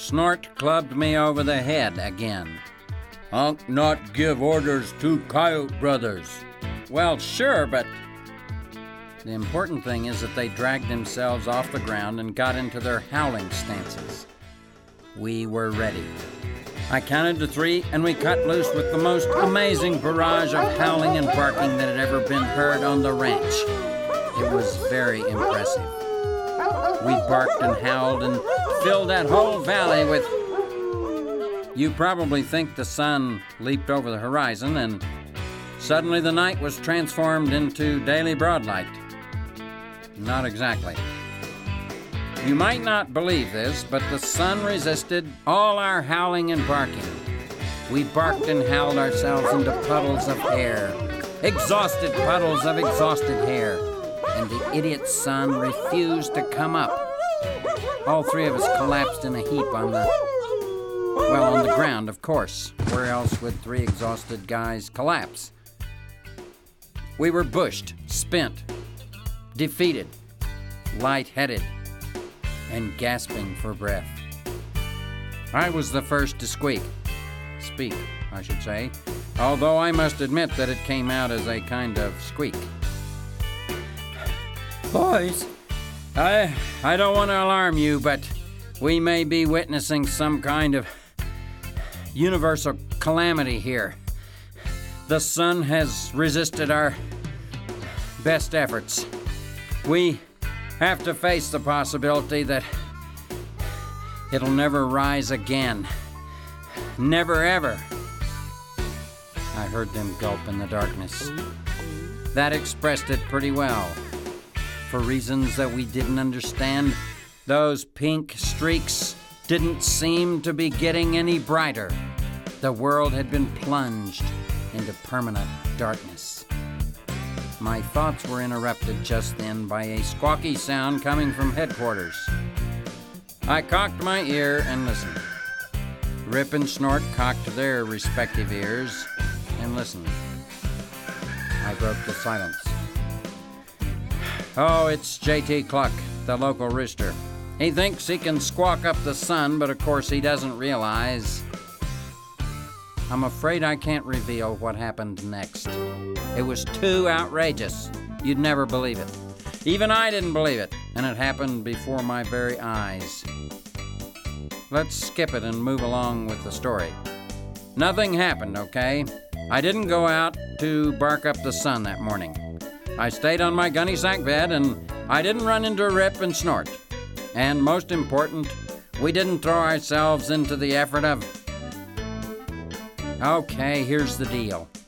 Snort clubbed me over the head again. "Honk not give orders to Coyote Brothers." Well, sure, but the important thing is that they dragged themselves off the ground and got into their howling stances. We were ready. I counted to 3, and we cut loose with the most amazing barrage of howling and barking that had ever been heard on the ranch. It was very impressive. We barked and howled and filled that whole valley with... You probably think the sun leaped over the horizon, and suddenly the night was transformed into daily broadlight. Not exactly. You might not believe this, but the sun resisted all our howling and barking. We barked and howled ourselves into puddles of hair, exhausted puddles of exhausted hair, and the idiot sun refused to come up. All 3 of us collapsed in a heap on the ground, of course. Where else would 3 exhausted guys collapse? We were bushed, spent, defeated, lightheaded, and gasping for breath. I was the first to speak, I should say, although I must admit that it came out as a kind of squeak. Boys, I don't want to alarm you, but we may be witnessing some kind of universal calamity here. The sun has resisted our best efforts. We have to face the possibility that it'll never rise again. Never, ever. I heard them gulp in the darkness. That expressed it pretty well. For reasons that we didn't understand, those pink streaks didn't seem to be getting any brighter. The world had been plunged into permanent darkness. My thoughts were interrupted just then by a squawky sound coming from headquarters. I cocked my ear and listened. Rip and Snort cocked their respective ears and listened. I broke the silence. Oh, it's J.T. Cluck, the local rooster. He thinks he can squawk up the sun, but of course he doesn't realize. I'm afraid I can't reveal what happened next. It was too outrageous. You'd never believe it. Even I didn't believe it, and it happened before my very eyes. Let's skip it and move along with the story. Nothing happened, okay? I didn't go out to bark up the sun that morning. I stayed on my gunny sack bed, and I didn't run into Rip and Snort. And most important, we didn't throw ourselves into the effort of... Okay, here's the deal.